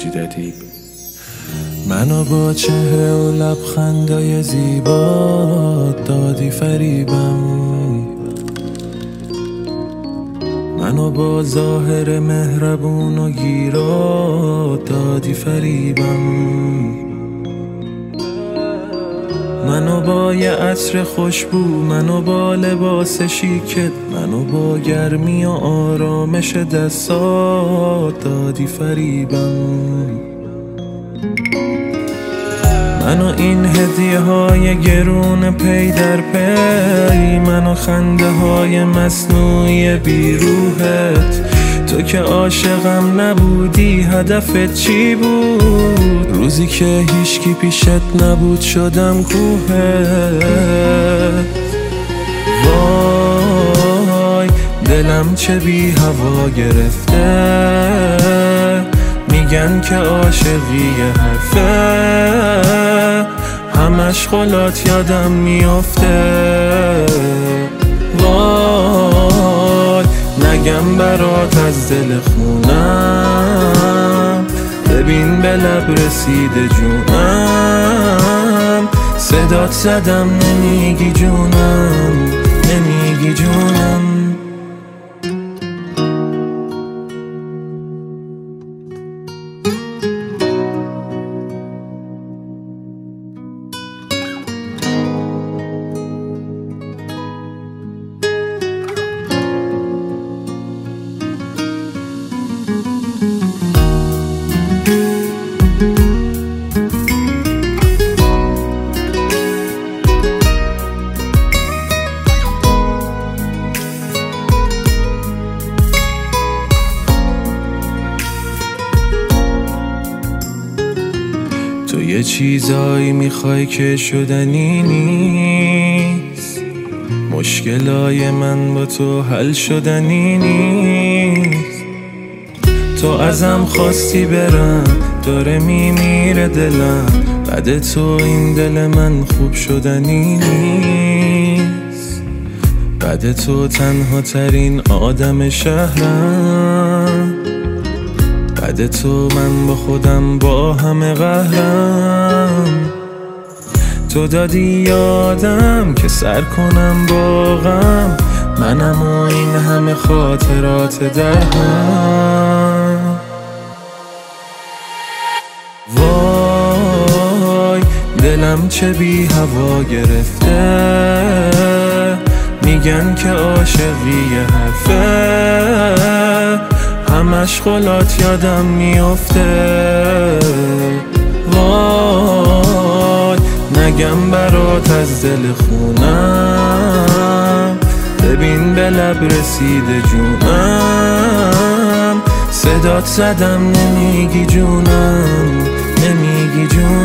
مجید ادیب. منو با چهره و لبخندای زیبا دادی فریبم، منو با ظاهر مهربون و گیرا دادی فریبم، منو با یه عطر خوشبو، منو با لباس شیکت، منو با گرمی و آرامش دستات دادی فریبم، منو این هدیه های گرون پی در پی، منو خنده های مصنوعی بیروحت. تو که عاشقم نبودی هدفت چی بود؟ روزی که هیچکی پیشت نبود شدم کوهت. وای دلم چه بی هوا گرفته، میگن که عاشقی حرفه، همش خلات یادم میافته. وای نگم برات از دل خونم، ببین به لب رسیده جونم، صدات زدم نمیگی جونم، نمیگی جونم. تو یه چیزایی میخوای که شدنی نیست، مشکلای من با تو حل شدنی نیست. تو ازم خواستی برم، داره میمیره دلم، بعد تو این دل من خوب شدنی نیست. بعد تو تنها ترین آدم شهرم، بعد تو من با خودم با همه قهرم. تو دادی یادم که سر کنم با غم، منم و این همه خاطرات در هم. وای دلم چه بی هوا گرفته، میگن که عاشقی حرفه، همش خلات یادم میافته. وای نگم برات از دل خونم، ببین به لب رسیده جونم، صدات زدم نمیگی جونم، نمیگی جونم.